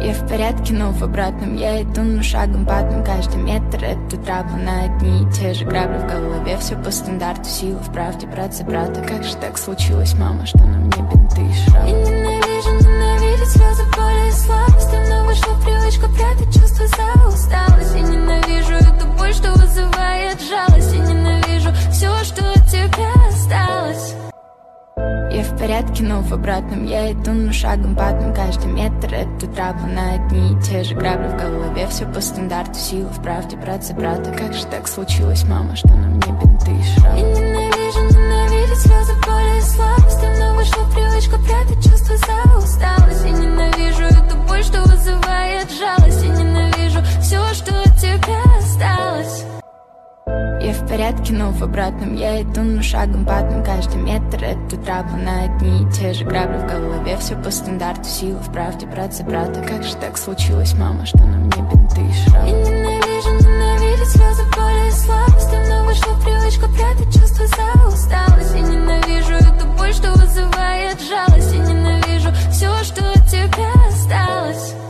Я в порядке, но в обратном я иду, но шагом потом каждый метр эту траву на одни и те же грабли в голове. Все по стандарту, сила в правде, братцы, брата. Как же так случилось, мама, что на мне бинты и шрамы? Я ненавижу ненавидеть слезы, боли и слабость. Давно вышла привычка прятать чувства за усталость. Я ненавижу эту боль, что вызывает жалость. Я ненавижу все, что от тебя осталось. Я в порядке, но в обратном я иду, но шагом потом каждый метр эту траву на одни и те же грабли в голове. Все по стандарту, сила в правде, братцы, брата. Как же так случилось, мама, что на мне бинты и шрамы? Я ненавижу ненавидеть слезы, боли и слабость. Давно вышла привычка прятать чувства за усталость. Я ненавижу эту боль, что вызывает жалость. Я ненавижу все, что от тебя осталось. Я в порядке, но в обратном я иду, но шагом потом каждый метр эту траву на одни и те же грабли в голове. Все по стандарту, сила в правде, братцы, брата. Как же так случилось, мама, что на мне бинты и шрамы?